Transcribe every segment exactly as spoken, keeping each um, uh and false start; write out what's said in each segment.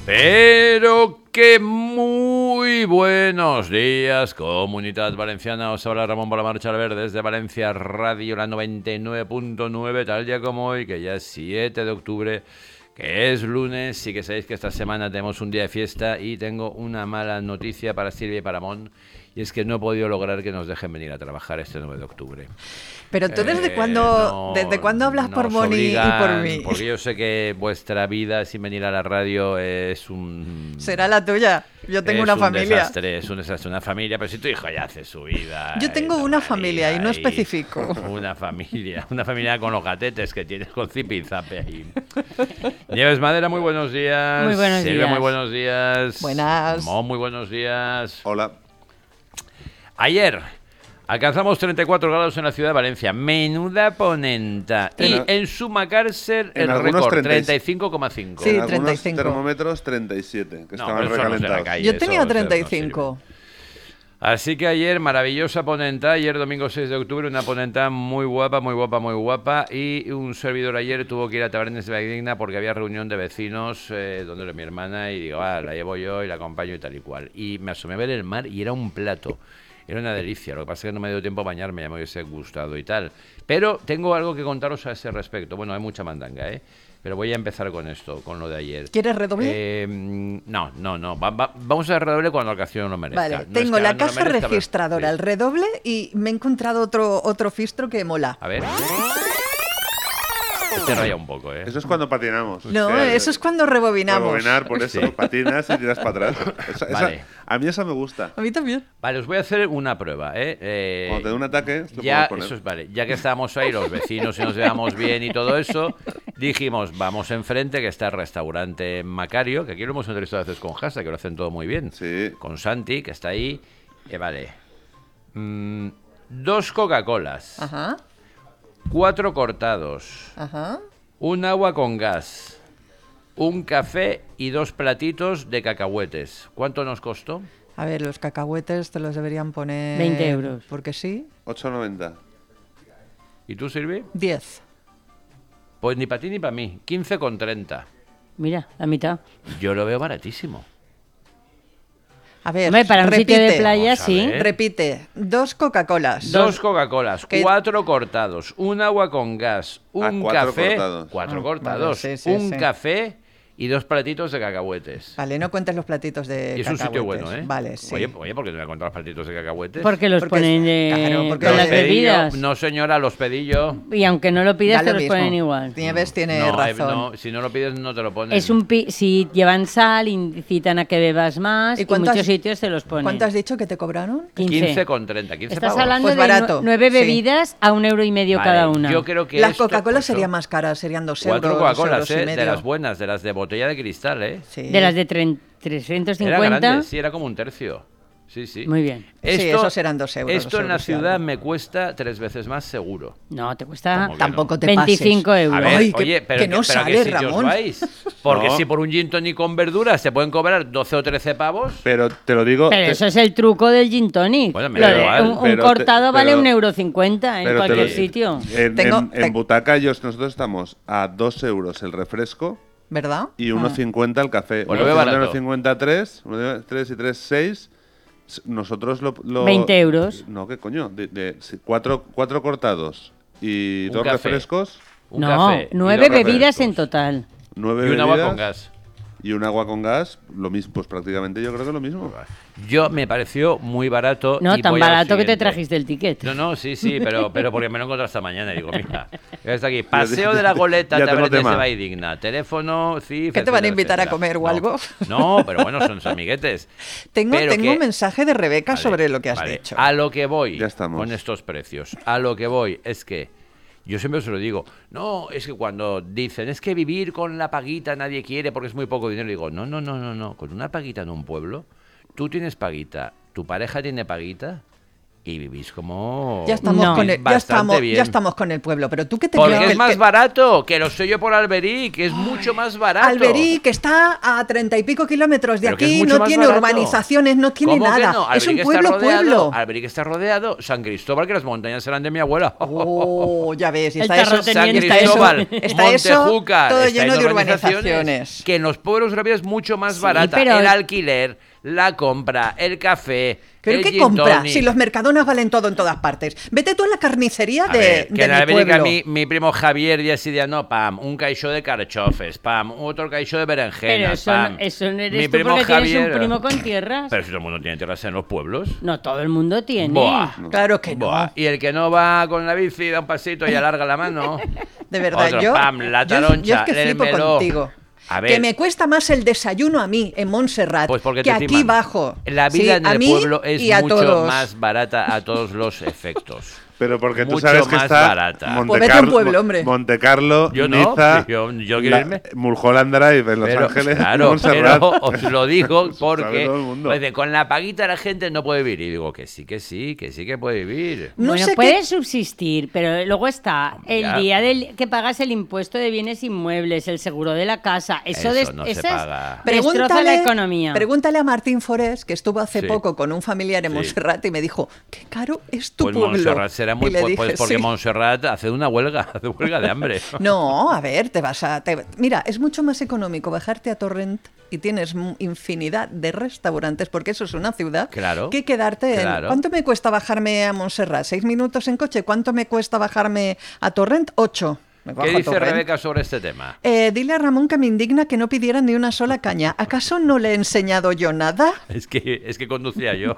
Pero que muy buenos días, Comunidad Valenciana. Os habla Ramón Bolamarcha Albert desde Valencia Radio, la noventa y nueve punto nueve, tal día como hoy, que ya es siete de octubre, que es lunes, y que sabéis que esta semana tenemos un día de fiesta y tengo una mala noticia para Silvia y para Mon, y es que no he podido lograr que nos dejen venir a trabajar este nueve de octubre. Pero tú desde Eh, cuándo, no, desde cuándo hablas por nos Moni y obligan, por mí. Porque yo sé que vuestra vida sin venir a la radio es un... Será la tuya. Yo tengo es una un familia. Desastre, es un desastre, una familia. Pero si tu hijo ya hace su vida. Yo tengo eh, una María, familia y no y especifico. Una familia, una familia con los gatetes que tienes con Zipi y Zape ahí. Nieves Madera, muy buenos días. Muy buenos Silvia, días. muy buenos días. Buenas. Mo, muy buenos días. Hola. Ayer alcanzamos treinta y cuatro grados en la ciudad de Valencia. Menuda ponenta. Y En- en Sumacárcer en el algunos récord, treinta y- treinta y cinco coma cinco. Sí, En algunos treinta y cinco. termómetros treinta y siete, que No, estaban pero eso no es de la recalentados. calle. Yo eso- tenía eso treinta y no cinco. Así que ayer, maravillosa ponenta, ayer domingo seis de octubre, una ponenta muy guapa, muy guapa, muy guapa, y un servidor ayer tuvo que ir a Tabernes de la Digna porque había reunión de vecinos eh, donde era mi hermana, y digo, ah, la llevo yo y la acompaño y tal y cual. Y me asomé a ver el mar y era un plato. Era una delicia, lo que pasa es que no me dio tiempo a bañarme, ya me hubiese gustado y tal. Pero tengo algo que contaros a ese respecto. Bueno, hay mucha mandanga, ¿eh? Pero voy a empezar con esto, con lo de ayer. ¿Quieres redoble? Eh, no, no, no. Va- va- vamos a redoble cuando la ocasión lo merezca. Vale, No es tengo que la ahora no lo caja merezca, pero- registradora, sí. el redoble, y me he encontrado otro, otro fistro que mola. A ver. Este raya un poco, ¿eh? Eso es cuando patinamos. No, Que- eso es cuando rebobinamos. Rebobinar, por eso, Sí. patinas y tiras para atrás. Esa- esa- Vale. a mí esa me gusta. A mí también. Vale, os voy a hacer una prueba, ¿eh? Eh, Cuando te da un ataque, lo ya, podemos poner. eso es, vale. Ya que estábamos ahí, los vecinos, y nos veamos bien y todo eso, dijimos, vamos enfrente, que está el restaurante Macario, que aquí lo hemos entrevistado a veces con Hasa, que lo hacen todo muy bien. Sí. Con Santi, que está ahí. Eh, vale. Mm, dos Coca-Colas, Ajá, cuatro cortados, ajá. un agua con gas, un café y dos platitos de cacahuetes. ¿Cuánto nos costó? A ver, los cacahuetes te los deberían poner... veinte euros. Porque sí. ocho noventa. ¿Y tú, Silvi? diez. Pues ni para ti ni para mí. quince con treinta. Mira, la mitad. Yo lo veo baratísimo. A ver, Hombre, para un repite. sitio de playa, Vamos a sí. ver. Repite. Dos Coca-Colas. Dos Coca-Colas, Que- cuatro cortados, un agua con gas, un Ah, cuatro café, cortados. cuatro Ah, cortados, vale, sí, sí, un sí. café y dos platitos de cacahuetes. Vale, no cuentes los platitos de Y es un sitio cacahuetes. bueno, ¿eh? Vale, sí. Oye, oye, ¿por qué no me contar los platitos de cacahuetes? Porque los Porque- ponen de, claro, porque con Los las pedí pedí yo. bebidas. No, señora, los pedí yo. Y aunque no lo Da pidas, lo te los mismo. ponen igual. Nieves tiene No, eh, razón. no, si no lo pides, no te lo ponen. Es un pi- si llevan sal, incitan a que bebas más, ¿Y y, cuántas- muchos sitios te los ponen. ¿Cuánto has dicho que te cobraron? quince con treinta, quince Estás pavos. hablando Pues de barato, nue- nueve sí. bebidas a un euro y medio Vale, cada una. Yo creo que Las esto- Coca-Cola pues, serían son más caras, serían dos euros. Cuatro dos Coca-Colas, euros y ¿eh? De medio. las buenas, de las de botella de cristal, ¿eh? Sí. De las de tre- trescientos Era cincuenta. grande, sí, era como un tercio. Sí, sí. Muy bien. Sí, esos eran dos euros, Esto dos en la euros y ciudad algo. me cuesta tres veces más seguro. No, te cuesta ¿Cómo que Tampoco te veinticinco pases. euros. A ver, Ay, que- oye, pero, que no pero ¿a qué sale, sitios Ramón. vais? Porque No. si por un gin tonic con verduras te pueden cobrar doce o trece pavos. Pero te lo digo. Pero te- eso es el truco del gin tonic. Bueno, me Lo da de- igual, un, un pero te- cortado vale pero- un euro cincuenta en pero te cualquier lo- sitio. En, Tengo- en- en te- Butaca, ellos- nosotros estamos a dos euros el refresco ¿Verdad? y uno cincuenta el café. Pues lo veo barato. uno cincuenta tres, tres y tres, seis. Nosotros lo, lo- veinte euros. No, ¿qué coño? De, de- si cuatro, cuatro cortados y Un dos café. refrescos, Un no, café y nueve dos bebidas refrescos. en total. nueve Y un agua bebidas con gas. y un agua con gas, lo mismo, pues prácticamente yo creo que lo mismo. Yo me pareció muy barato. No, y tan voy a lo barato que te siguiente. trajiste el ticket. No, no, sí, sí, pero, pero porque me lo encontré esta mañana y digo, mira, está aquí, Paseo de la Goleta, Ya tengo Tabernes de tema. Valldigna, teléfono, cifra, ¿Qué te van a etcétera, invitar a etcétera. comer o No, algo? No, pero bueno, son amiguetes. Tengo, Pero tengo que- un mensaje de Rebeca Vale, sobre lo que has vale. dicho. A lo que voy Ya estamos. con estos precios, a lo que voy es que yo siempre os lo digo, no, es que cuando dicen, es que vivir con la paguita nadie quiere porque es muy poco dinero, digo, no, no, no, no, no, con una paguita en un pueblo, tú tienes paguita, tu pareja tiene paguita y vivís como Ya estamos, No. con el, ya, bastante estamos, bien. ya estamos con el pueblo, pero tú que te Porque crees es que- más que- barato, que lo sé yo por Alberí, que es mucho más barato. Alberí, que está a treinta y pico kilómetros de Pero que es aquí, mucho no más tiene barato. urbanizaciones, no tiene ¿Cómo que nada. no? Es Alberí un que está pueblo, rodeado, pueblo. Alberí que está rodeado, San Cristóbal, que las montañas eran de mi abuela. Oh, ya ves, y El está eso, terrateniente. y está eso, Cristóbal, está eso Montejúcar, todo está lleno en de urbanizaciones, urbanizaciones. que en los pueblos la vida es mucho más Sí, barata. pero- El alquiler, la compra, el café, ¿Pero el qué gin compra? tonic. Si los mercadonas valen todo en todas partes. Vete tú a la carnicería A de, ver, de que en mi Alberí, pueblo. mi, mi primo Javier ya ese día no, pam, un caixó de carchofes, pam, otro caixó de Pero berenjenas, eso, pam. no- eso no eres Mi tú primo porque Javier, tienes un primo con tierras. Pero si todo el mundo tiene tierras en los pueblos. No, todo el mundo tiene. Buah. Claro que no. Buah. Y el que no va con la bici da un pasito y alarga la mano. De verdad, Otro, yo, pam, la yo- taroncha, yo es que el flipo meló. contigo. A ver. Que me cuesta más el desayuno a mí en Montserrat Pues porque que te aquí timan. bajo. La Sí, vida en a el mí pueblo es y a mucho todos. más barata a todos los efectos. Pero porque tú Mucho sabes que más está barata. Pues vete a un pueblo, hombre. Monte Carlo, Yo no, Niza, yo- yo quiero la- irme. Mulholland Drive en Los Pero, Ángeles, claro, Montserrat. pero os lo digo Lo sabe porque todo el mundo. pues, de- con la paguita la gente no puede vivir. Y digo que sí, que sí, que sí que puede vivir. No bueno, sé puede qué- subsistir, pero luego está el Ya. día del que pagas el impuesto de bienes inmuebles, el seguro de la casa. Eso, Eso des- no se eso es- paga. destroza la economía. Pregúntale a Martín Forés, que estuvo hace Sí. poco con un familiar en Sí. Montserrat y me dijo, qué caro es tu Pues pueblo. Montserrat será muy Y le po- dije, pues porque "Sí". Montserrat hace una huelga, hace huelga de hambre. No, a ver, te vas a... te- Mira, es mucho más económico bajarte a Torrent y tienes mu- infinidad de restaurantes, porque eso es una ciudad, Claro, que quedarte en... claro. ¿Cuánto me cuesta bajarme a Montserrat? ¿Seis minutos en coche? ¿Cuánto me cuesta bajarme a Torrent? Ocho. Me bajo ¿Qué a dice Torrent. Rebeca sobre este tema? Eh, dile a Ramón que me indigna que no pidiera ni una sola caña. ¿Acaso no le he enseñado yo nada? Es que, es que conducía yo.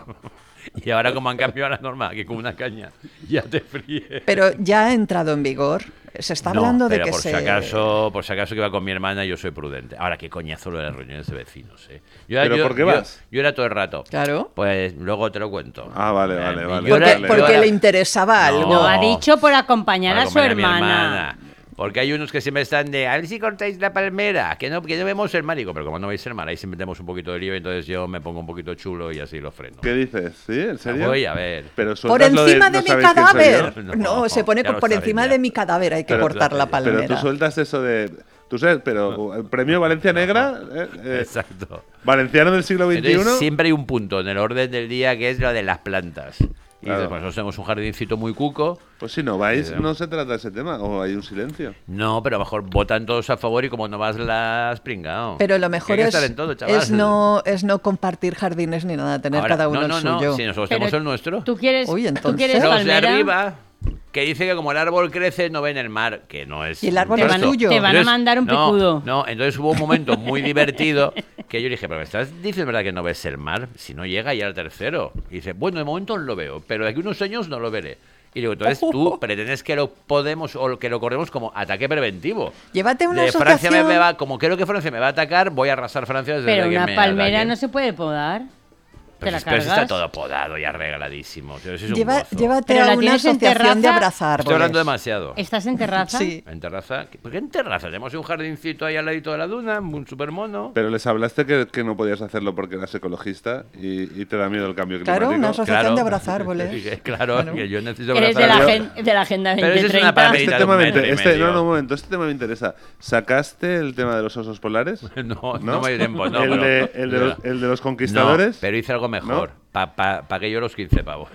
Y ahora como han cambiado la norma, que con una caña ya te fríe. Pero ya ha entrado en vigor. Se está No, hablando de pero que por se... si acaso, por si acaso que iba con mi hermana, yo soy prudente. Ahora, qué coñazo lo de las reuniones de vecinos, ¿eh? Yo, ¿Pero yo- por qué yo- vas? Yo era todo el rato. Claro. Pues luego te lo cuento. Ah, vale, Eh, vale, yo vale. era- Porque, Vale, porque yo era- le interesaba No. algo. No, ha dicho por acompañar Para a su acompañar a mi hermana. Porque hay unos que siempre están de, a ver si cortáis la palmera, que no, que no vemos el mar. Digo, pero como no veis el mar, ahí siempre tenemos un poquito de lío, entonces yo me pongo un poquito chulo y así lo freno. ¿Qué dices? ¿Sí? ¿En serio? Voy a ver. Pero Por sueltas lo encima de, no mi sabéis quién soy yo. cadáver. yo. No, No, se pone ya por, lo por saben encima ya. de mi cadáver. Hay que Pero- cortar la pero palmera. Pero tú sueltas eso de... Tú sabes, pero el premio Valencia Negra, eh, eh, Exacto. valenciano del siglo veintiuno... Entonces, siempre hay un punto en el orden del día que es lo de las plantas. Y Claro. dices, pues nosotros tenemos un jardincito muy cuco. Pues si no vais, Sí. no se trata ese tema, o hay un silencio. No, pero a lo mejor votan todos a favor y como no vas las pringao. Pero lo Que mejor hay que es, estar en todo, chaval. es, no, es no compartir jardines ni nada, tener Ahora, cada uno no, no, el no, suyo. si nosotros Pero tenemos el nuestro. ¿Tú quieres, Uy, ¿tú entonces- quieres Los de palmera? arriba, que dice que como el árbol crece, no ven el mar, que no es. Y el árbol Te es van, tuyo. te van a Entonces, mandar un no, picudo. No, entonces hubo un momento muy divertido que yo dije, pero me estás diciendo verdad que no ves el mar, si no llega ya al tercero. Y dice, bueno, de momento lo veo, pero de aquí unos años no lo veré. Y digo, entonces tú pretendes que lo podemos o que lo corremos como ataque preventivo. Llévate una de Francia me, asociación. me va, como creo que Francia me va a atacar, voy a arrasar Francia desde Pero que una me palmera ataque. no se puede podar. ¿Te Pero la si- pero si cargas? está todo podado y arregladísimo. Tío, eso es un Lleva- gozo. llévate Pero a la una tienes en asociación de terraza. abrazar Estoy hablando árboles. demasiado. ¿Estás en terraza? Sí. En terraza. ¿Por qué en terraza? Tenemos un jardincito ahí al ladito de la duna, un super mono. Pero les hablaste que, que no podías hacerlo porque eras ecologista y, y te da miedo el cambio climático. Claro, una asociación de abrazar árboles. Claro, Claro. que yo necesito Eres de la, abrazar. agen- de la Agenda Pero eso es una veinte treinta. palmerita. Este de tema un me metro inter- y este, medio. no, no, un momento, este tema me interesa. ¿Sacaste el tema de los osos polares? No, no, me dio tiempo. No, el, pero- de, el, de los, el de los conquistadores. No, pero hice algo mejor. Para pa, pa que yo los quince pavos.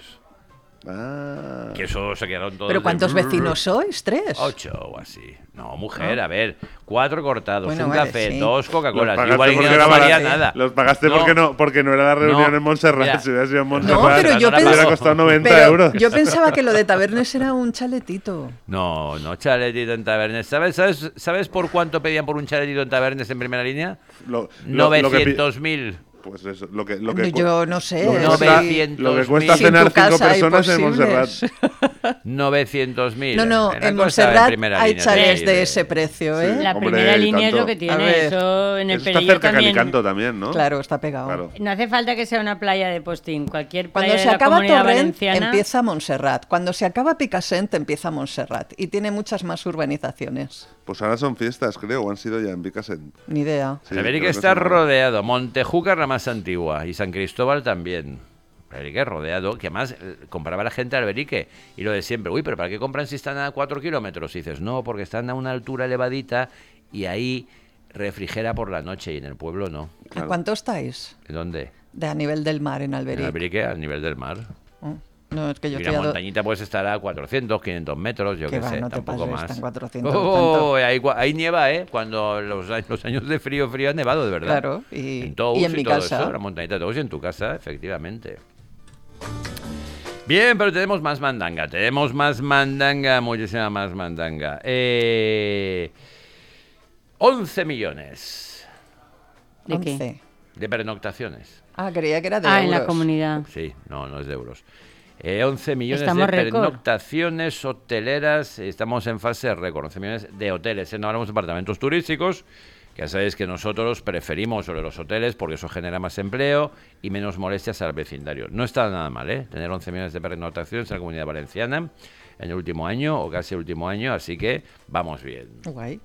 Ah. Que eso se quedaron todos. ¿Pero de cuántos brrr. vecinos sois? ¿Tres? Ocho o así. No, mujer, a ver. Cuatro cortados, Bueno, un vale, café, sí. dos Los Coca-Colas. pagaste Igual que porque no era tomaría barato. nada. Los pagaste No. porque no porque no era la reunión No. en Montserrat. Mira. Si hubiera sido en No, Montserrat, pero yo no la hubiera pensaba... costado noventa Pero euros. yo pensaba que lo de Tabernes era un chaletito. No, no chaletito en Tabernes. ¿Sabes, sabes, ¿Sabes por cuánto pedían por un chaletito en Tabernes en primera línea? Lo- lo- lo que pi- novecientos mil. Pues eso, lo que, lo que, cu- Yo no sé. lo que sí. cuesta, novecientos lo que cuesta mil. cenar Si en tu cinco casa hay personas en posibles. Montserrat. novecientos mil. No, no, Era en cosa de Montserrat primera hay línea, chalets sí, de ese precio, ¿eh? Sí. La Hombre, primera y línea es tanto. lo que A tiene. ver. Eso en el Eso está Perelló cerca de también. Calicanto también, ¿no? Claro, está pegado. Claro. No hace falta que sea una playa de postín. Cualquier playa Cuando de se la acaba Comunidad Torrent, Valenciana. empieza Montserrat. Cuando se acaba Picassent, empieza Montserrat. Y tiene muchas más urbanizaciones. Pues ahora son fiestas, creo, o han sido ya en Picassent. Ni idea. Sí, Severi creo que está son- rodeado. Montejúcar, la más antigua. Y San Cristóbal también. Alberique rodeado, que además eh, compraba la gente alberique. Y lo de siempre, uy, pero ¿para qué compran si están a cuatro kilómetros? Y dices, no, porque están a una altura elevadita y ahí refrigera por la noche y en el pueblo no. ¿A cuánto estáis? ¿Dónde? De a nivel del mar en En Alberique. Alberique, al nivel del mar. Oh, no, es que yo Y estoy la a do- montañita pues estará a cuatrocientos, quinientos metros, yo Que qué va, sé, no te tampoco pases, más. tan cuatrocientos, Oh, tanto. ahí, gua- ahí nieva, ¿eh? Cuando los, a- los años de frío, frío ha nevado, de verdad. Claro, y- en Tous y en mi todo casa. eso, la montañita de Tous y en tu casa, efectivamente. Bien, pero tenemos más mandanga, tenemos más mandanga, muchísima más mandanga. Eh, once millones ¿De qué? once. de pernoctaciones. Ah, creía que era de Ah, euros. en la comunidad. Sí, no, no es de euros. Eh, once millones Estamos de récord. pernoctaciones hoteleras. Estamos en fase de récord. once millones de hoteles. ¿eh? No hablamos de apartamentos turísticos, que ya sabéis que nosotros preferimos sobre los hoteles porque eso genera más empleo y menos molestias al vecindario. No está nada mal, ¿eh? Tener once millones de pernoctaciones en la Comunidad Valenciana en el último año o casi el último año, así que vamos bien. Guay.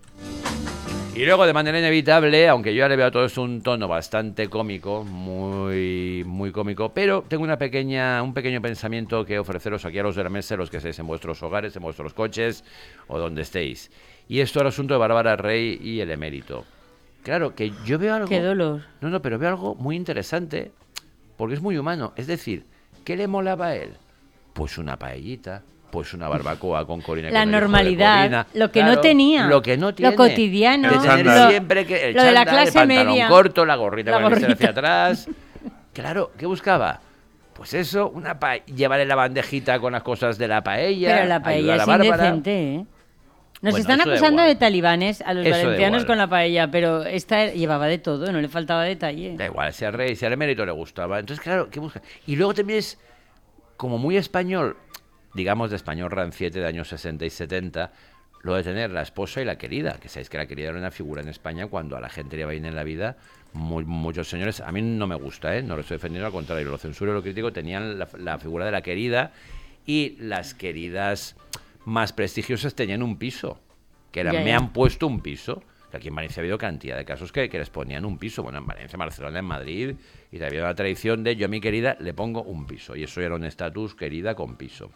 Y luego, de manera inevitable, aunque yo ya le veo a todo esto un tono bastante cómico, muy muy cómico, pero tengo una pequeña un pequeño pensamiento que ofreceros aquí a los de la mesa, los que estéis en vuestros hogares, en vuestros coches o donde estéis. Y esto es el asunto de Bárbara Rey y el emérito. Claro, que yo veo algo... Qué dolor. No, no, pero veo algo muy interesante, porque es muy humano. Es decir, ¿qué le molaba a él? Pues una paellita, pues una barbacoa con Corina. La con el hijo de normalidad, Corina. lo que Claro, no tenía. Lo que no Lo tiene. cotidiano. De El tener chándal. siempre que el Lo de la chándal, el clase pantalón media. corto, la gorrita La con el visor gorrita. hacia atrás. Claro, ¿qué buscaba? Pues eso, una pa llevarle la bandejita con las cosas de la paella. Pero la ayudar paella a es Bárbara. indecente, ¿eh? Nos Bueno, están eso da acusando igual. de talibanes a los Eso da valencianos igual. con la paella, pero esta llevaba de todo, no le faltaba detalle. Da igual, si al rey, si al emérito le gustaba. Entonces, claro, ¿qué busca? Y luego también es como muy español, digamos de español ranciete de años sesenta y setenta, lo de tener la esposa y la querida, que sabéis que la querida era una figura en España cuando a la gente le va bien en la vida. Muy, muchos señores, a mí no me gusta, ¿eh? No lo estoy defendiendo, al contrario, lo censuro y lo critico, tenían la, la figura de la querida y las queridas más prestigiosas tenían un piso, que eran, Ya, ya. me han puesto un piso. Que aquí en Valencia ha habido cantidad de casos que, que les ponían un piso. Bueno, en Valencia, en Barcelona, en Madrid, y había una tradición de yo a mi querida le pongo un piso. Y eso era un estatus querida con piso.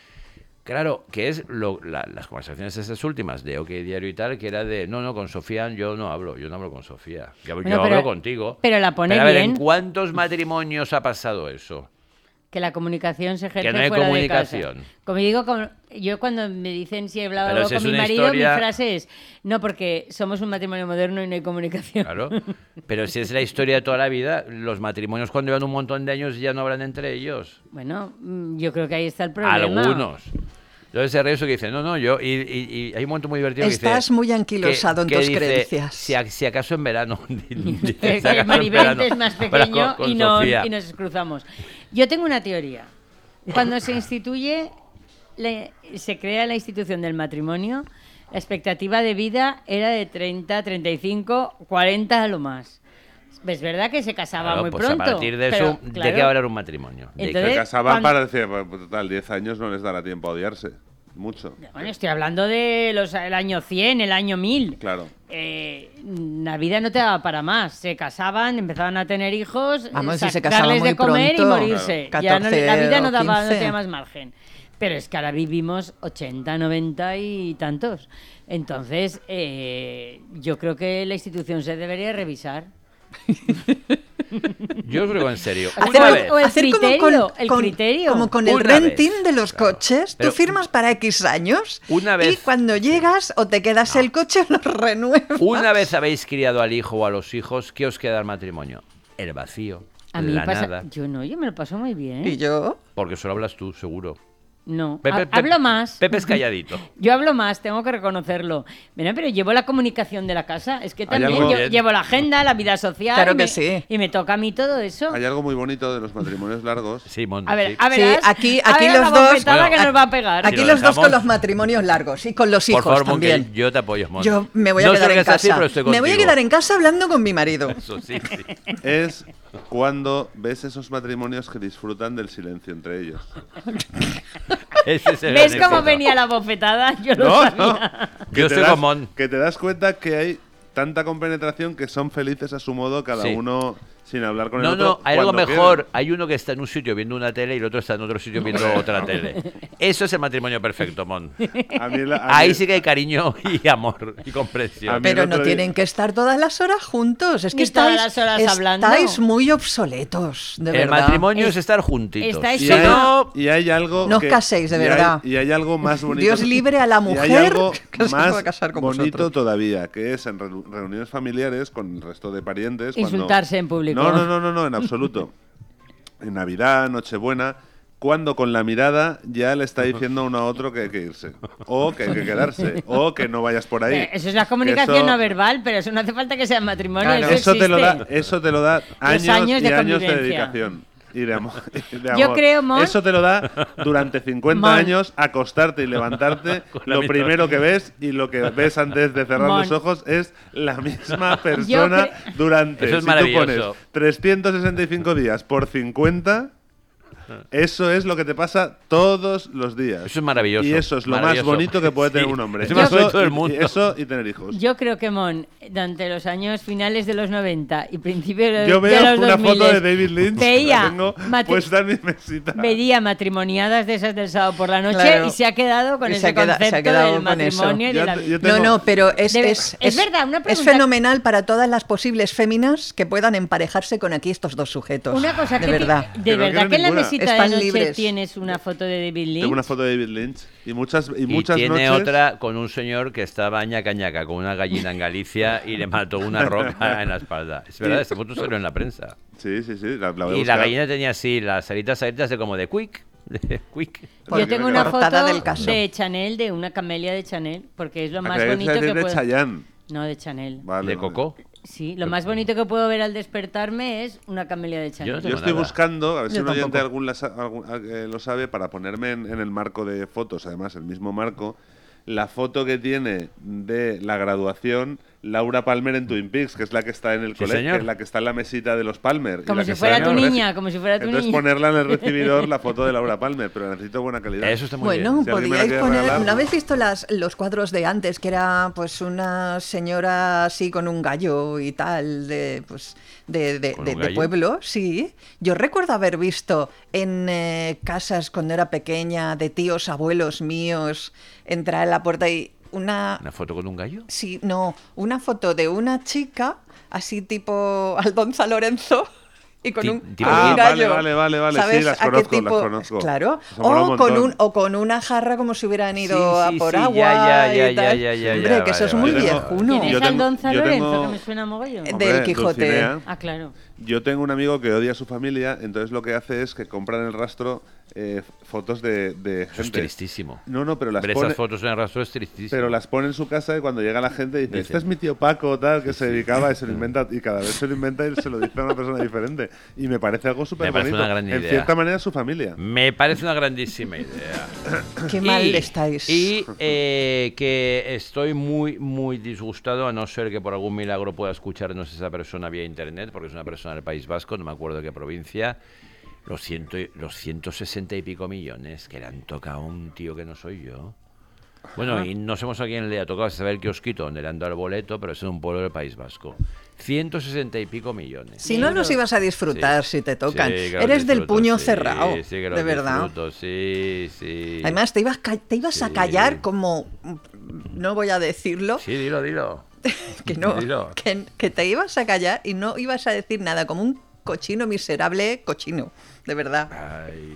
Claro, que es lo, la- las conversaciones esas últimas de OK Diario y tal, que era de, no, no, con Sofía yo no hablo, yo no hablo con Sofía. Yo, Bueno, yo pero- hablo contigo. pero la pone Pero a ver, bien. ¿en cuántos matrimonios ha pasado eso? Que la comunicación se ejerce Que no hay fuera comunicación. de casa. Como digo, como- yo cuando me dicen si he hablado Pero algo si con es mi una marido, historia- mi frase es, no, porque somos un matrimonio moderno y no hay comunicación. Claro. Pero si es la historia de toda la vida, los matrimonios cuando llevan un montón de años ya no hablan entre ellos. Bueno, mm, yo creo que ahí está el problema. Algunos. Entonces se ríe eso que dice, no, no, yo... Y, y- y hay un momento muy divertido que dice... Estás muy anquilosado en que tus dice, creencias. Si, a- si acaso en verano. Dice, Que si acaso en Maribel verano, es más pero pequeño con- con y, no- Sofía. y nos cruzamos. Yo tengo una teoría. Cuando se instituye, la- se crea la institución del matrimonio, la expectativa de vida era de treinta, treinta y cinco, cuarenta a lo más. Es verdad que se casaba Claro, muy pues pronto. a partir de pero, eso, ¿de claro, qué va a hablar un matrimonio? De Entonces- Se casaban cuando- para decir, pues, total, diez años no les dará tiempo a odiarse. Mucho. Bueno, estoy hablando del año cien, el año mil. Claro. Eh, la vida no te daba para más. Se casaban, empezaban a tener hijos, Vamos, eh, si se sacarles casaban muy de comer pronto, y morirse. claro, Ya no- la vida no, daba, no quince. tenía más margen. Pero es que ahora vivimos ochenta, noventa y tantos. Entonces, eh, yo creo que la institución se debería revisar. Yo os lo digo en serio. Hacer Una el- vez, o el Hacer como criterio, con, el con- criterio. como con el Una renting vez, de los claro. coches, Pero- tú firmas para X años Una y vez- cuando llegas o te quedas el coche lo renuevas. una vez habéis criado al hijo o a los hijos, ¿qué os queda al matrimonio? El vacío, A mí me la pasa, nada. yo no, yo me lo paso muy bien. Y yo, Porque solo hablas tú, seguro. No, Pepe- ha- Pepe- hablo más. Pepe es calladito. Yo hablo más, tengo que reconocerlo. Mira, pero llevo la comunicación de la casa. Es que Hay también algo- yo llevo la agenda, la vida social. Claro y que me, sí. Y me toca a mí todo eso. Hay algo muy bonito de los matrimonios largos. Sí, Mon, A ver, sí. a ver, sí, verás, aquí, a aquí ver los la dos, bofetada Bueno, que nos va a pegar. aquí Si lo los dos dejamos- con los matrimonios largos y con los hijos Por favor, Mon, que también. yo te apoyo, Mon. Yo me voy a No sé quedar lo que en es así, casa. pero estoy me voy a contigo. quedar en casa hablando con mi marido. Eso sí, sí. Es cuando ves esos matrimonios que disfrutan del silencio entre ellos. Ese es el ¿Ves anexo. cómo venía la bofetada? Yo lo No, sabía. no. Yo te estoy das, con Mon. que te das cuenta que hay tanta compenetración que son felices a su modo, cada Sí. uno sin hablar con No, el otro. no, hay algo cuando mejor. quieren. Hay uno que está en un sitio viendo una tele y el otro está en otro sitio viendo otra tele. Eso es el matrimonio perfecto, Mon. A mí la- a Ahí mí- sí que hay cariño y amor y A comprensión. mí- Pero el no otro día- tienen que estar todas las horas juntos. Es que Ni todas estáis, las horas hablando. estáis muy obsoletos, de El verdad. matrimonio es, Es- estar juntitos. estáis Si Y hay, no, y hay algo No os que- caséis, de y hay- verdad. y hay algo más bonito. Dios libre a la y hay mujer algo que se más pueda casar con bonito vosotros. todavía, que es en reu- reuniones familiares con el resto de parientes. cuando- Insultarse en público. No, no, no, no, no, en absoluto. En Navidad, Nochebuena, cuando con la mirada ya le está diciendo uno a otro que hay que irse, o que hay que quedarse, o que no vayas por ahí. Eh, Eso es la comunicación Eso- no verbal, pero eso no hace falta que sea en matrimonio. Claro. Eso, Eso te lo da, existe. eso te lo da años, años y de años de convivencia. dedicación. Y de amor, y de Yo amor. creo, Mon- Eso te lo da durante cincuenta Mon- años, acostarte y levantarte. la Lo misma- primero que ves y lo que ves antes de cerrar Mon- los ojos es la misma persona cre- durante. Eso es si maravilloso. tú pones trescientos sesenta y cinco días por cincuenta, eso es lo que te pasa todos los días. Eso es maravilloso, Y eso es lo maravilloso. más bonito que puede tener Sí, un hombre. es lo más Eso bonito del y- mundo. y Eso y tener hijos. Yo creo que Mon, durante los años finales de los noventa y principios de, Yo de veo los una dos foto de miles, David Lynch, veía la tengo matri- puesta en mi mesita. veía matrimoniadas de esas del sábado por la noche Claro. y se ha quedado con Y ese se ha queda- se ha concepto quedado del con eso. matrimonio y de Yo la te- yo No, tengo- no, pero es, Debe- es, es verdad, una es pregunta- fenomenal para todas las posibles féminas que puedan emparejarse con aquí estos dos sujetos. Una cosa de que ti- verdad. de Que no verdad quiero que en la ninguna. mesita Están de noche libres. tienes una foto de David Lynch. Tengo una foto de David Lynch y muchas y y muchas tiene noches otra con un señor que estaba ñaca ñaca con una gallina en Galicia y le mató una roca en la espalda. Es verdad, esta foto salió en la prensa. Sí, sí, sí, la, la voy a Y la buscar. gallina tenía así las alitas alitas de como de quick. De quick. Yo tengo una Portada foto del caso. de Chanel, de una camelia de Chanel, porque es lo Ah, más creía que bonito ibas a que decir de puedo... Chayanne. No, de Chanel. Vale, De vale. Coco. Sí, lo más bonito que puedo ver al despertarme es una camelia de Chanel. Yo no Yo tengo estoy nada. buscando, a ver si Yo un oyente tampoco. algún la sa- algún- eh, lo sabe, para ponerme en, en el marco de fotos, además el mismo marco, la foto que tiene de la graduación Laura Palmer en Twin Peaks, que es la que está en el Sí, colegio, señor. la que está en la mesita de los Palmer. y Como la si que fuera está tu en el niña, reci- como si fuera tu Entonces niña. ponerla en el recibidor la foto de Laura Palmer, pero necesito buena calidad. Eso está muy Bueno, bien. Si alguien me la podíais quiere poner. regalar, ¿No habéis pues- visto las, los cuadros de antes? Que era pues una señora así con un gallo y tal, de pues de, de- ¿Con de- un de gallo? pueblo, sí. Yo recuerdo haber visto en eh, casas cuando era pequeña, de tíos, abuelos míos, entrar en la puerta y una. ¿Una foto con un gallo? Sí, no, una foto de una chica, así tipo Aldonza Lorenzo, y con Ti- un, tipo con Ah, un vale, gallo. vale, vale, vale, sí, ¿Sabes las a qué conozco, las tipo? conozco. Claro, Eso mola un o con, montón. un, o con una jarra como si hubieran ido Sí, a sí, por sí, agua ya, ya, y ya, tal. ya, ya, Hombre, ya, que eso vale, es muy vale. viejuno. ¿Quién Yo es tengo- Aldonza yo Lorenzo? tengo- Que me suena mogollón. De- Hombre, del Quijote. Dulcinea. Ah, claro. Yo tengo un amigo que odia a su familia, entonces lo que hace es que compra en el rastro eh, fotos de, de Eso es gente. tristísimo. No, no, pero las Ver pone, esas fotos en el rastro es tristísimo. pero las pone en su casa y cuando llega la gente dice, Dice. este es mi tío Paco, tal, que se dedicaba y se lo inventa, y cada vez se lo inventa y se lo dice a una persona diferente. Y me parece algo súper parece bonito. una gran En idea. cierta manera es su familia. Me parece una grandísima idea. Qué mal Y- estáis. Y eh, que estoy muy, muy disgustado, a no ser que por algún milagro pueda escucharnos esa persona vía internet, porque es una persona del País Vasco, no me acuerdo de qué provincia. Los, ciento, y- los ciento sesenta y pico millones que le han tocado a un tío que no soy yo. Bueno, y no sabemos a quién le ha tocado, se sabe el kiosquito donde le han dado el boleto, pero es en un pueblo del País Vasco. ciento sesenta y pico millones. Si no los ibas a disfrutar Sí. si te tocan. Sí, que los Eres del disfruto, puño sí, cerrado, sí, que los de verdad. disfruto, sí, sí. Además, te ibas, ca- te ibas a Sí. callar como... No voy a decirlo, Sí, dilo, dilo. que no, Dilo. que, que te ibas a callar y no ibas a decir nada, como un cochino miserable cochino, de verdad. Ay,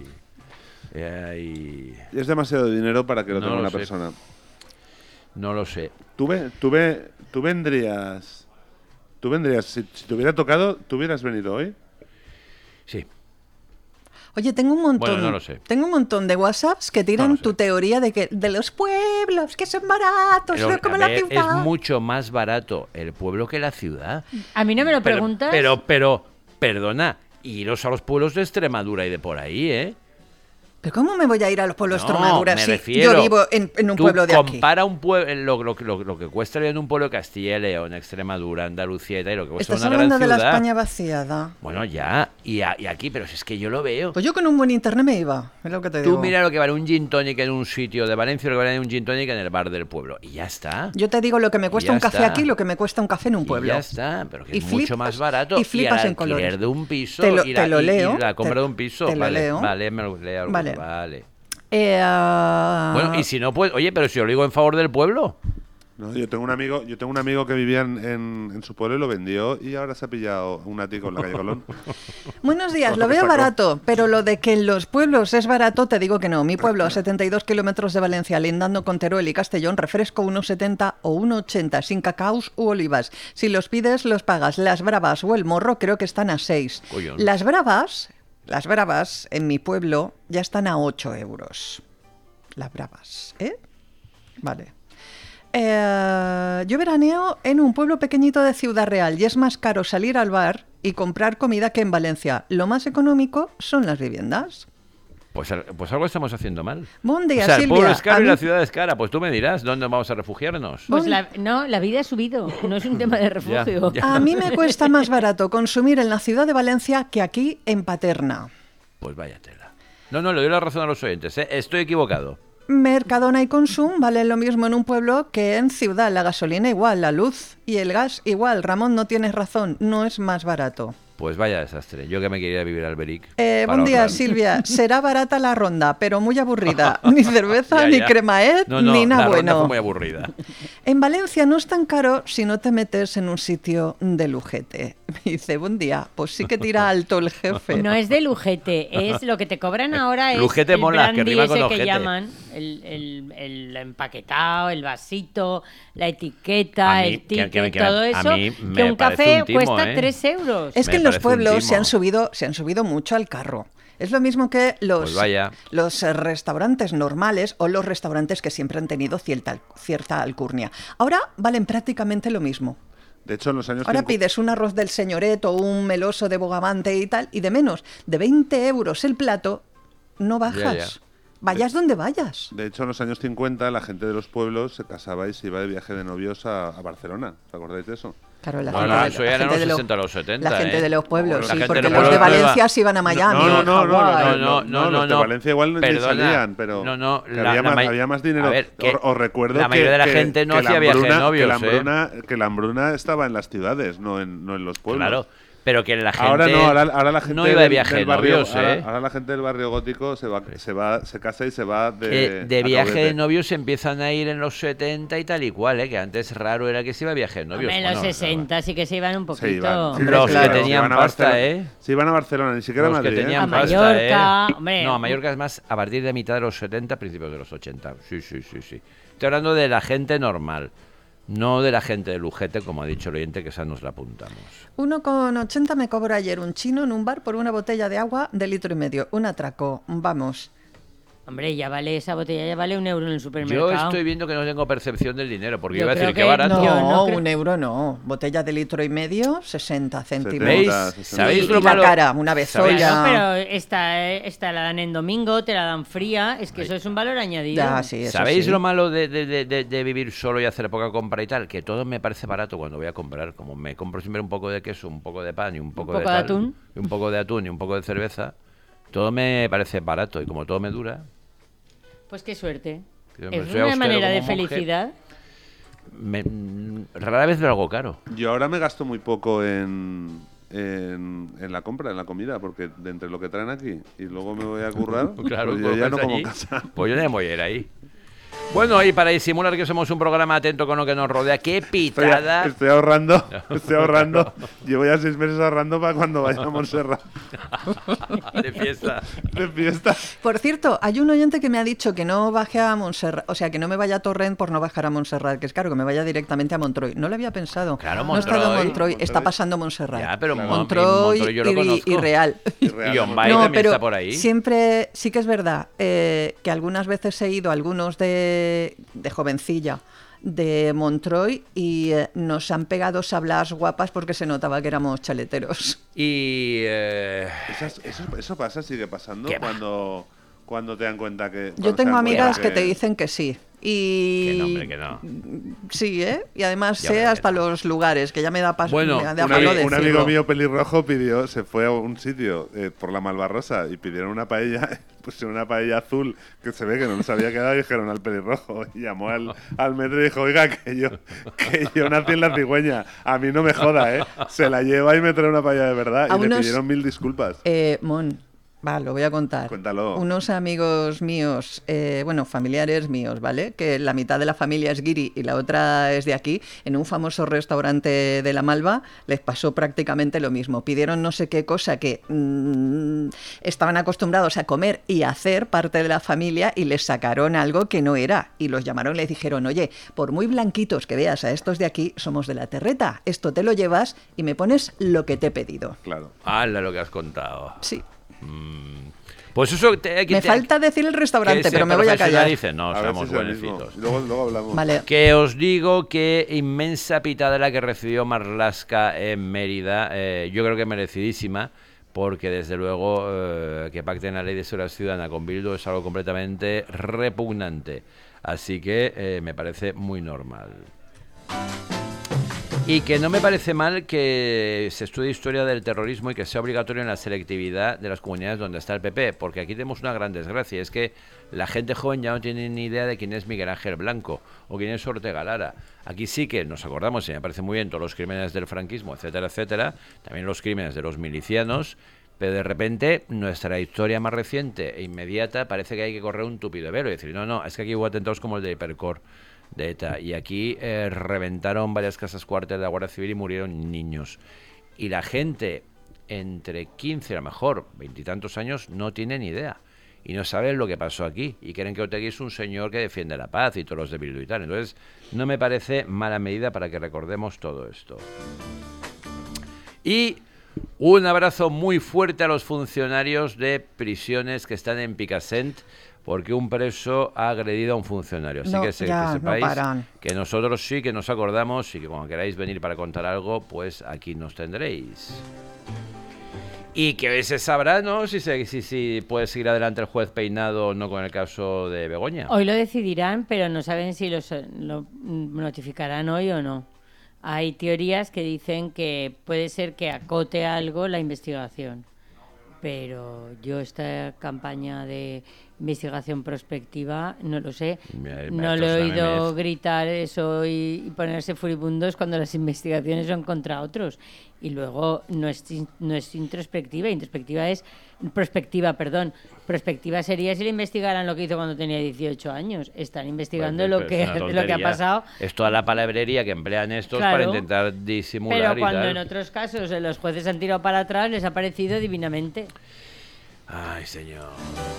ay, Es demasiado dinero para que lo No tenga lo una sé. persona. no lo sé. Tú, ve- tú, ve- tú vendrías... Tú vendrías, si, si te hubiera tocado, ¿tú hubieras venido hoy? Sí. Oye, tengo un montón, Bueno, no lo sé. tengo un montón de WhatsApps que tiran No lo sé. tu teoría de que de los pueblos que son baratos, Pero, no como a la ver, es ciudad. mucho más barato el pueblo que la ciudad. A mí no me lo Pero, preguntas. pero, pero, perdona, iros a los pueblos de Extremadura y de por ahí, ¿eh? ¿Pero cómo me voy a ir a los pueblos No, Extremadura me si refiero, yo vivo en, en un tú pueblo de aquí? compara un pueblo, lo, lo, lo, lo que cuesta en un pueblo de Castilla y León, Extremadura, Andalucía y tal, y lo que cuesta Estás una gran hablando de la ciudad. España vaciada. Bueno, ya, y, a- y aquí, pero si es que yo lo veo. Pues yo con un buen internet me iba, es lo que te Tú digo. mira lo que vale un gin tonic en un sitio de Valencia, lo que vale un gin tonic en el bar del pueblo. Y ya está. Yo te digo lo que me cuesta ya un café está. aquí, lo que me cuesta un café en un Y pueblo. ya está, pero que Y es mucho flipas- más barato. y flipas al en colores. alquiler de un piso Te lo- y, la, te lo y- y leo, la compra te- de un piso. te lo vale, leo. vale, me lo leo. Vale. Vale. Eh, ah, Bueno, y si no, pues, oye, pero si lo digo en favor del pueblo. No, yo tengo un amigo, yo tengo un amigo que vivía en, en, en su pueblo y lo vendió y ahora se ha pillado un ático en la calle Colón. Buenos días, Todo lo lo que veo sacó. barato, pero lo de que en los pueblos es barato, te digo que no. Mi pueblo, a setenta y dos kilómetros de Valencia, lindando con Teruel y Castellón, refresco uno setenta o uno ochenta, sin cacaos u olivas. Si los pides, los pagas. Las bravas o el morro creo que están a seis. Collón. Las bravas, las bravas en mi pueblo ya están a ocho euros. Las bravas, ¿eh? Vale. Eh, yo veraneo en un pueblo pequeñito de Ciudad Real y es más caro salir al bar y comprar comida que en Valencia. Lo más económico son las viviendas. Pues, al- pues algo estamos haciendo mal. Buen día, o sea, el Silvia. pueblo es A caro y mí- la ciudad es cara. Pues tú me dirás dónde vamos a refugiarnos. Pues Bon- la, no, la vida ha subido, no es un tema de refugio. ya. A mí me cuesta más barato consumir en la ciudad de Valencia que aquí en Paterna. Pues vaya tela. No, no, le doy la razón a los oyentes. ¿eh? Estoy equivocado. Mercadona y Consum valen lo mismo en un pueblo que en ciudad. La gasolina igual, la luz y el gas igual. Ramón, no tienes razón, no es más barato. Pues vaya desastre. Yo que me quería vivir al Beric. Eh, para buen día, ahorrar. Silvia. Será barata la ronda, pero muy aburrida. Ni cerveza, Ya, ni ya. cremaet, No, no, ni nada la ronda bueno. fue muy aburrida. En Valencia no es tan caro si no te metes en un sitio de lujete. Me dice, buen día, pues sí que tira alto el jefe. No es de lujete, es lo que te cobran ahora es Lujete el mola, que brandy rima con ese ojete. que llaman, el, el, el empaquetado, el vasito, la etiqueta, A mí, el que- ticket, que- que todo a eso, mí que me un parece café un timo, cuesta ¿eh? tres euros. Es Me que en los parece un pueblos se timo. han subido, se han subido mucho al carro. Es lo mismo que los, Pues vaya. los eh, restaurantes normales o los restaurantes que siempre han tenido cierta, cierta alcurnia. Ahora valen prácticamente lo mismo. De hecho, en los años Ahora cincu- pides un arroz del señoret o un meloso de Bogavante y tal, y de menos de veinte euros el plato, no bajas. Ya, ya. Vayas donde vayas. De hecho, en los años cincuenta la gente de los pueblos se casaba y se iba de viaje de novios a, a Barcelona. ¿Os acordáis de eso? Claro, la Bueno, gente, de- eso la ya eran gente los de los- sesenta, los setenta, La gente ¿eh? de los pueblos, La sí, gente porque de los los de pueblos Valencia iba- se iban a Miami. No, no, no, no, Hawái. no, no, no, los de no. Valencia igual ni Perdona. salían, pero No, no, que la- había, la más, may- había más dinero. A ver, que os, os recuerdo la mayoría que, de la que- gente no que la hacía viaje de hambruna- novios, que la, ¿eh? hambruna, que la hambruna estaba en las ciudades, no en, no en los pueblos. Claro, pero que la gente Ahora no, ahora, ahora la gente no iba de del- viaje del de barrio, novios, ahora, ¿eh? ahora la gente del barrio gótico se va, se va, se casa y se va de, Eh, de a viaje caudete. de novios se empiezan a ir en los setenta y tal y cual, ¿eh? Que antes raro era que se iba de viaje de novios. Hombre, en los Bueno, sesenta sí que se iban un Se poquito. iban. Sí, Los claro, que se tenían iban a pasta, Barcelona. ¿eh? Se iban a Barcelona, ni siquiera a Los que Madrid. ¿eh? tenían A pasta, Mallorca, ¿eh? hombre. No, a Mallorca es más a partir de mitad de los setenta, principios de los ochenta. Sí, sí, sí, sí. Estoy hablando de la gente normal, no de la gente de lujete, como ha dicho el oyente, que esa nos la apuntamos. uno con ochenta me cobró ayer un chino en un bar por una botella de agua de litro y medio. Un atraco. Vamos. Hombre, ya vale, esa botella ya vale un euro en el Yo supermercado. estoy viendo que no tengo percepción del dinero, porque Yo iba a decir creo que que barato. No, Yo no creo- un euro no. Botella de litro y medio, sesenta céntimos. ¿Veis? setenta, sesenta. ¿Sabéis Y lo la malo? cara, una ¿Sabéis? bezoya. Claro, pero esta, esta la dan en domingo, te la dan fría, es que eso es un valor añadido. Ya, sí, eso ¿Sabéis sí. lo malo de, de- de- de- de vivir solo y hacer poca compra y tal? Que todo me parece barato cuando voy a comprar. Como me compro siempre un poco de queso, un poco de pan y un poco, poco de tal, atún. y un poco de atún y un poco de cerveza, todo me parece barato y como todo me dura, Pues qué suerte. Sí, hombre, Es soy una austero manera de como monje. felicidad. me- mm, rara vez veo algo caro. Yo ahora me gasto muy poco en, en, en la compra, en la comida, porque de entre lo que traen aquí y luego me voy a currar, Claro, pues yo pues ya no allí, como casa. Pues yo no me voy a ir ahí. Bueno, y para disimular que somos un programa atento con lo que nos rodea, qué Estoy, pitada. estoy ahorrando, estoy ahorrando. Llevo ya seis meses ahorrando para cuando vaya a Montserrat de fiesta. de fiesta. Por cierto, hay un oyente que me ha dicho que no baje a Montserrat, o sea, que no me vaya a Torrent por no bajar a Montserrat, que es claro, que me vaya directamente a Montroy. No lo había pensado. Claro, No he estado en Montroy. Montroy, está Montroy. pasando Montserrat. Ya, pero Mon- Montroy, Montroy yo lo y, conozco. y Real. Y real, Y Ombay No, también pero está por ahí. siempre sí que es verdad eh, que algunas veces he ido a algunos de, de jovencilla de Montroy y eh, nos han pegado sablas guapas porque se notaba que éramos chaleteros. Y... eh, Esas- eso, eso pasa, sigue pasando ¿Qué va? cuando, cuando te dan cuenta que... Yo tengo amigas que te dicen que sí. Y... Que no, hombre, que no. Sí, ¿eh? Y además Ya sé veré, hasta no. los lugares, que ya me da paso. Bueno, me da Un, palo ami- un decirlo. amigo mío pelirrojo pidió, se fue a un sitio eh, por la Malvarrosa y pidieron una paella, pusieron una paella azul que se ve que no les había quedado y dijeron al pelirrojo. Y llamó al, al metro y dijo, oiga, que yo, que yo nací en la cigüeña, a mí no me joda, ¿eh? Se la lleva y me trae una paella de verdad. A Y le unos- pidieron mil disculpas. Eh, Mon, va, lo voy a contar. Cuéntalo. Unos amigos míos, eh, bueno, familiares míos, ¿vale? Que la mitad de la familia es guiri y la otra es de aquí. En un famoso restaurante de La Malva les pasó prácticamente lo mismo. Pidieron no sé qué cosa que mm, estaban acostumbrados a comer y a hacer parte de la familia y les sacaron algo que no era. Y los llamaron y les dijeron, oye, por muy blanquitos que veas a estos de aquí, somos de la terreta. Esto te lo llevas y me pones lo que te he pedido. Claro. ¡Hala lo que has contado! Sí. Pues eso... Te, que Me te- falta decir el que restauante, se pero me voy a callar. profesionalice. No, A ver somos si es el mismo. buenecitos. Luego, luego hablamos. Vale. Que os digo que inmensa pitadera que recibió Marlaska en Mérida, eh, yo creo que merecidísima, porque desde luego eh, que pacten la ley de seguridad ciudadana con Bildu es algo completamente repugnante. Así que eh, me parece muy normal. Y que no me parece mal que se estudie historia del terrorismo y que sea obligatorio en la selectividad de las comunidades donde está el P P, porque aquí tenemos una gran desgracia, es que la gente joven ya no tiene ni idea de quién es Miguel Ángel Blanco o quién es Ortega Lara. Aquí sí que nos acordamos, y me parece muy bien, todos los crímenes del franquismo, etcétera, etcétera, también los crímenes de los milicianos, pero de repente nuestra historia más reciente e inmediata parece que hay que correr un tupido velo y decir, no, no, es que aquí hubo atentados como el de Hipercor de ETA y aquí eh, reventaron varias casas cuartel de la Guardia Civil y murieron niños. Y la gente entre quince, a lo mejor veintitantos años, no tiene ni idea. Y no saben lo que pasó aquí. Y creen que Otegi es un señor que defiende la paz y todos los de Bildu y tal. Entonces, no me parece mala medida para que recordemos todo esto. Y un abrazo muy fuerte a los funcionarios de prisiones que están en Picassent, porque un preso ha agredido a un funcionario. Así No, que, se, ya, que no sepáis paran. que nosotros sí que nos acordamos y que cuando queráis venir para contar algo, pues aquí nos tendréis. Y que hoy se sabrá, ¿no? Si, se, si, si puede seguir adelante el juez Peinado o no con el caso de Begoña. Hoy lo decidirán, pero no saben si los, lo notificarán hoy o no. Hay teorías que dicen que puede ser que acote algo la investigación. Pero yo esta campaña de investigación prospectiva no lo sé. Me- me- No esto lo he es una oído memez. gritar eso y, y ponerse furibundos cuando las investigaciones son contra otros. Y luego no es, in- no es introspectiva, introspectiva es prospectiva, perdón. Prospectiva sería si le investigaran lo que hizo cuando tenía dieciocho años. Están investigando Pues, lo pero que, es una lo que ha tontería. pasado. Es toda la palabrería que emplean estos Claro. para intentar disimular Pero y cuando tal. en otros casos eh, los jueces han tirado para atrás, les ha parecido divinamente. Ay, señor.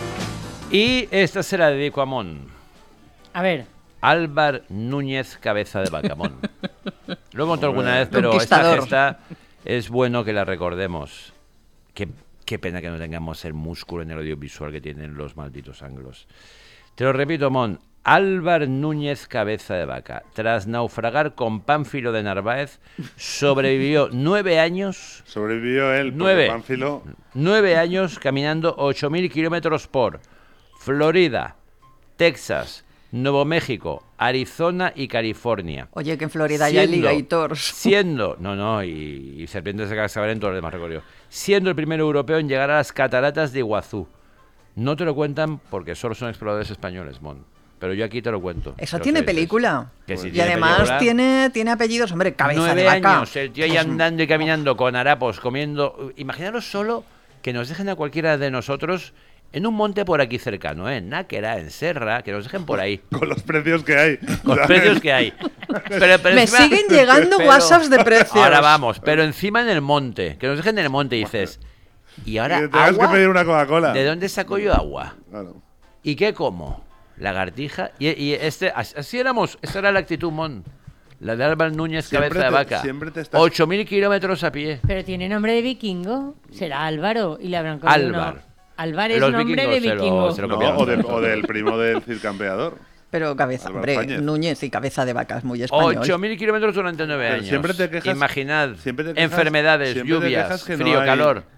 Y esta se la dedico a Mon. A ver, Álvar Núñez Cabeza de Vaca, Mon. Lo he contado alguna vez, pero esta Conquistador. gesta es bueno que la recordemos. Qué, qué pena que no tengamos el músculo en el audiovisual que tienen los malditos anglos. Te lo repito, Mon. Álvar Núñez Cabeza de Vaca, tras naufragar con Pánfilo de Narváez, sobrevivió nueve años, Sobrevivió él, porque Nueve. Pánfilo... nueve años caminando ocho mil kilómetros por Florida, Texas, Nuevo México, Arizona y California. Oye, que en Florida hay alligators. Siendo, no, no, y, y serpientes de cascabel en todo el demás recorrido. Siendo el primero europeo en llegar a las cataratas de Iguazú. No te lo cuentan porque solo son exploradores españoles, Mon. Pero yo aquí te lo cuento. Eso que lo tiene sepas. película. Que sí Y tiene además película. tiene, tiene apellidos, hombre, cabeza Nueve de vaca. años, el tío ahí Pues, andando y caminando con harapos, comiendo... Imaginaros solo que nos dejen a cualquiera de nosotros en un monte por aquí cercano, ¿eh? En Náquera, en Serra, que nos dejen por ahí. Con los precios que hay. Con los precios que hay. Pero, pero Me encima- siguen llegando pero- WhatsApps de precios. Ahora vamos, pero encima en el monte, que nos dejen en el monte y dices... Y ahora, Y te tengas que agua, pedir una Coca-Cola. ¿de dónde saco yo agua? Claro. ¿Y qué como? Lagartija. Y, y este, as- así éramos, esa era la actitud, Mon. La de Álvaro Núñez, Siempre cabeza de te- vaca. siempre te estás- Ocho mil kilómetros a pie. pero tiene nombre de vikingo. Será Álvaro y le habrán cogido Álvar. uno. Álvar es Los nombre de vikingos se lo- vikingo. se lo No, copiaron o, del, tanto. o del primo del circampeador. Pero cabeza, Álvaro hombre, Fáñez. Núñez y cabeza de vaca es muy español. Ocho mil kilómetros durante nueve Pero años. siempre te quejas- Imaginad siempre te quejas- enfermedades, siempre te lluvias, quejas que no frío, hay- calor.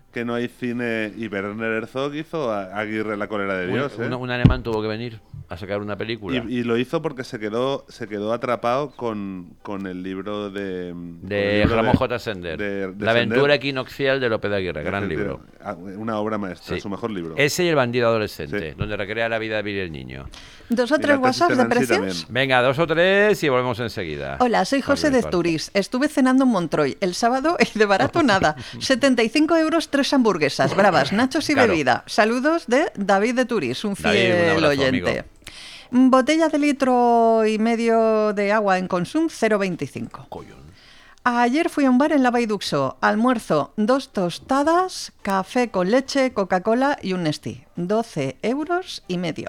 que no hay cine y Werner Herzog hizo a Aguirre la cólera de Dios. un, ¿eh? un, un alemán tuvo que venir a sacar una película. Y, y lo hizo porque se quedó se quedó atrapado con, con el libro de... De Ramón J. Sender. De, de La aventura Sender. equinoccial de Lope de Aguirre, gran libro. Una obra maestra, Sí. su mejor libro. Ese y El bandido adolescente, Sí. donde recrea la vida de Billy el niño. ¿Dos o tres Mira, WhatsApps de Nancy precios? también. Venga, dos o tres y volvemos enseguida. Hola, soy José de Turís. Estuve cenando en Montroy el sábado y de barato nada. setenta y cinco euros, tres hamburguesas, bravas, nachos y Claro. bebida. Saludos de David de Turís, un David, un fiel abrazo, oyente. amigo. Botella de litro y medio de agua en Consum, cero coma veinticinco. Collón. Ayer fui a un bar en la Baiduxo. Almuerzo, dos tostadas, café con leche, Coca-Cola y un Nestí. doce euros y medio.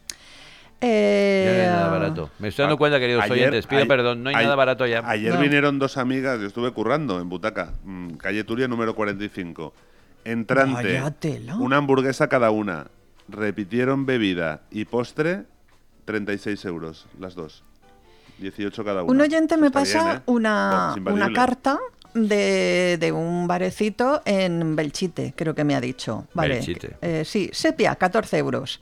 Eh, Ya no hay nada barato. Me estoy dando cuenta, queridos Ayer- oyentes, pido ay- perdón, no hay ay- nada barato ya. Ayer No. vinieron dos amigas, yo estuve currando en Butaca, mm, calle Turia número cuarenta y cinco. Entrante, Vaya tela. una hamburguesa cada una. Repitieron bebida y postre, treinta y seis euros las dos. dieciocho cada una. Un oyente me Está pasa bien, ¿eh? una, Es imbatible. una carta de, de un barecito en Belchite, creo que me ha dicho. Vale. Belchite. Eh, sí, sepia, catorce euros.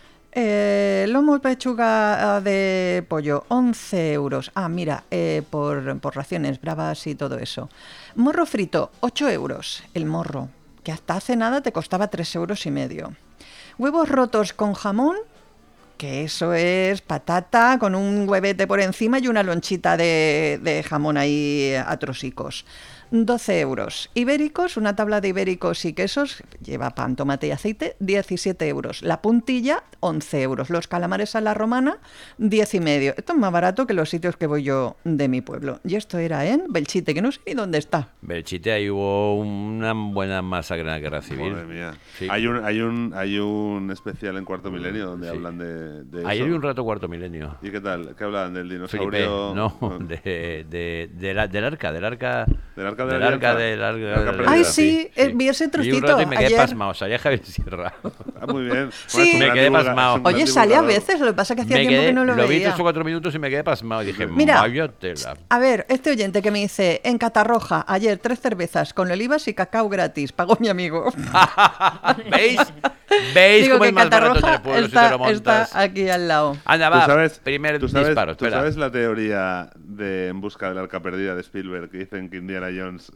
Eh, lomo pechuga de pollo, once euros. Ah, mira, eh, por, por raciones bravas y todo eso. Morro frito, ocho euros. El morro, que hasta hace nada te costaba tres euros y medio. Huevos rotos con jamón, que eso es patata con un huevete por encima y una lonchita de, de jamón ahí a trocicos. doce euros. Ibéricos, una tabla de ibéricos y quesos, lleva pan, tomate y aceite, diecisiete euros. La puntilla, once euros. Los calamares a la romana, diez y medio. Esto es más barato que los sitios que voy yo de mi pueblo. Y esto era en Belchite, que no sé ni dónde está. Belchite, ahí hubo una buena masacre en la guerra civil. Madre mía. Sí. Hay, un, hay, un, hay un especial en Cuarto Milenio donde Sí. hablan de, de Ayer eso. vi un rato cuarto milenio. ¿Y qué tal? ¿Qué hablan? ¿Del Felipe, dinosaurio? no, de, de, de la- del arca, del arca... ¿Del arca de del la arca, alianza? del arca, Del arca del- perdida. Ay, sí, eh, vi ese Vi un trocito rato y me quedé ayer. pasmado, salía Javier Sierra. Ah, muy bien. Sí. Bueno, es un Me gran quedé divulga- pasmado. es un gran Oye, sale a divulgador. veces, lo que pasa es que hacía Me tiempo quedé, que no lo, vi veía. tres o cuatro minutos y me quedé pasmado. Y dije, Mira. vaya tela. A ver, este oyente que me dice, en Catarroja, ayer tres cervezas con olivas y cacao gratis, pagó mi amigo. ¿Veis? ¿Veis Digo cómo que es más barato en Catarroja el pueblo está, si te lo montas? está aquí al lado. Anda, ¿Tú va, sabes, primer tú sabes- disparo, ¿Tú espera. sabes la teoría de En busca del arca perdida de Spielberg que dicen que Indiana Jones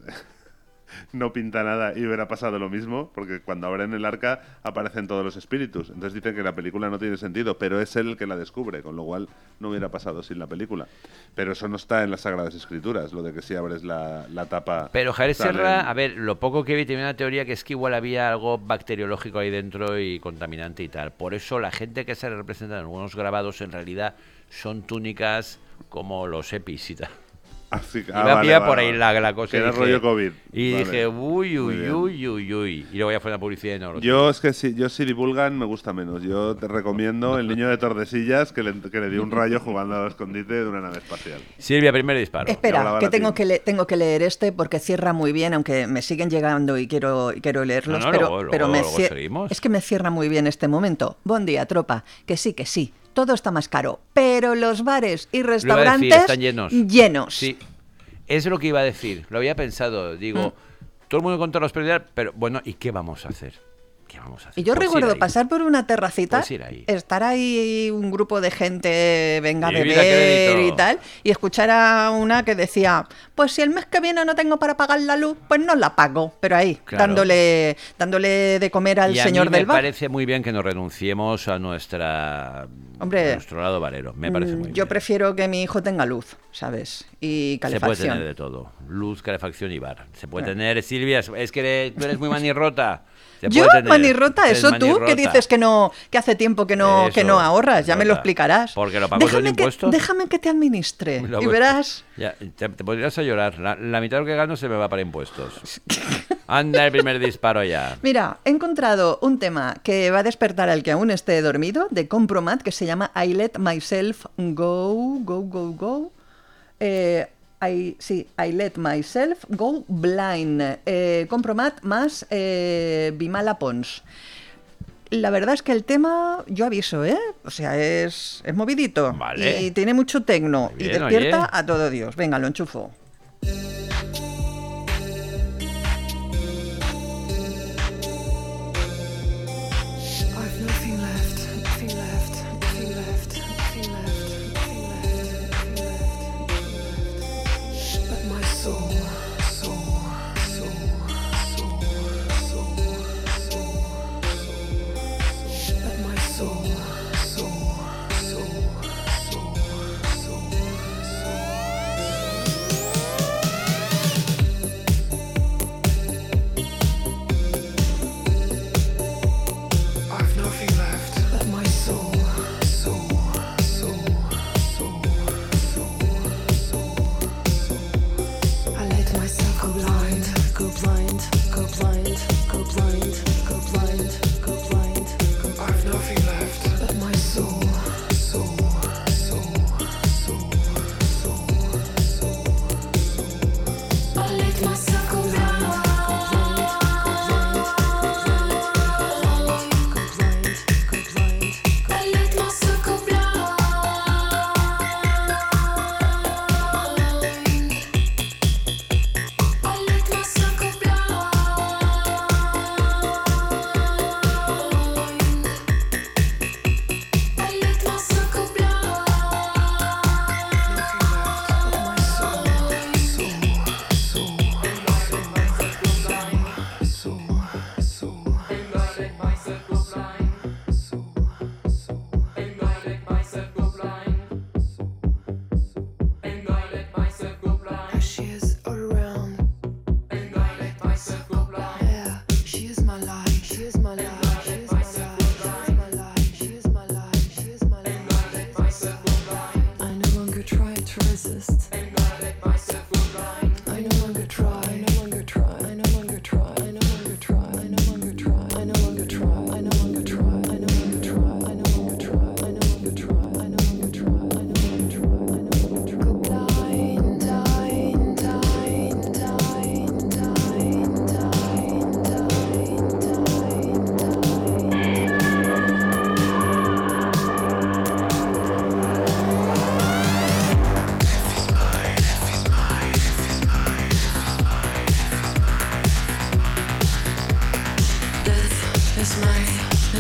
no pinta nada y hubiera pasado lo mismo? Porque cuando abren el arca aparecen todos los espíritus. Entonces dicen que la película no tiene sentido, pero es él el que la descubre, con lo cual no hubiera pasado sin la película. Pero eso no está en las Sagradas Escrituras, lo de que si abres la, la tapa... Pero Javier salen- Serra, a ver, lo poco que vi tenía una teoría que es que igual había algo bacteriológico ahí dentro y contaminante y tal. Por eso la gente que se representa en algunos grabados en realidad son túnicas como los EPIs y tal. Así que- Iba ah, a vale, pillar vale, por ahí vale. la, la cosa. Que y era dije- rollo COVID. Y Vale. dije, uy, Muy uy, bien. uy, uy, uy. Y luego ya fue una publicidad enorme. Yo es que si, yo si divulgan me gusta menos. Yo te recomiendo El niño de Tordesillas que le, que le dio un rayo jugando al escondite de una nave espacial. Silvia, primer disparo. Que Espera, hablaba que latín. tengo que, le- tengo que leer este porque cierra muy bien, aunque me siguen llegando y quiero, y quiero leerlos, No, no, pero, luego- luego- pero me luego cie- seguimos. es que me cierra muy bien este momento. Buen día, tropa. Que sí, que sí. Todo está más caro, pero los bares y Lo iba a decir, restaurantes están llenos. llenos. Sí, es lo que iba a decir. Lo había pensado. Digo, Mm. todo el mundo contra la hospitalidad, pero bueno, ¿y qué vamos a hacer? ¿Qué vamos a hacer? Y yo Pues ir recuerdo ahí. pasar por una terracita, Pues ir ahí. estar ahí un grupo de gente, venga a Y vida, beber crédito. y tal, y escuchar a una que decía, pues si el mes que viene no tengo para pagar la luz, pues no la pago. Pero ahí, Claro. dándole, dándole de comer al Y a señor mí me del bar. parece muy bien que nos renunciemos a nuestra Hombre, a nuestro lado varero. Me parece muy Mm, bien. Yo prefiero que mi hijo tenga luz, ¿sabes? Y Se puede calefacción. tener de todo. Luz, calefacción y bar. Se puede Claro. tener, Silvia, es que eres- tú eres muy manirrota. Se Yo, puede tener. manirrota, Eres eso tú, que manirrota. dices que no, que hace tiempo que no, que Eso, no ahorras, ya me lo manirrota. explicarás. Porque lo pago yo en déjame que, impuestos. déjame que te administre Lo y hago- verás. Ya, te, te podrías a llorar. La, la mitad de lo que gano se me va para impuestos. Anda el primer disparo ya. Mira, he encontrado un tema que va a despertar al que aún esté dormido, de Compromat, que se llama I Let Myself Go, Go, Go, Go. Eh, I, sí, I Let Myself Go Blind. Eh, Compromat más eh, Bimala Pons. La verdad es que el tema, yo aviso, ¿eh? O sea, es, es movidito. Vale. Y tiene mucho tecno. Muy Y bien, despierta oye. a todo Dios. Venga, lo enchufo.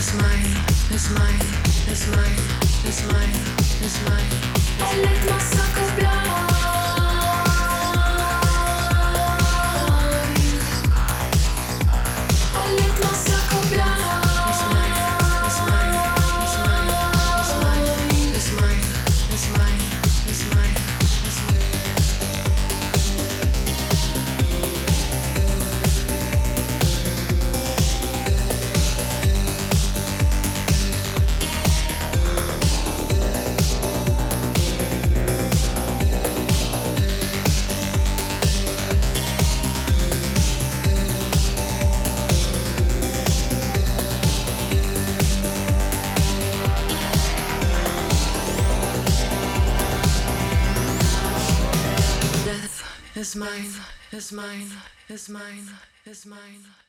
is mine, is mine, is mine, is mine, is mine. Elle est mon sac blanc. Is mine, is mine, is mine, is mine.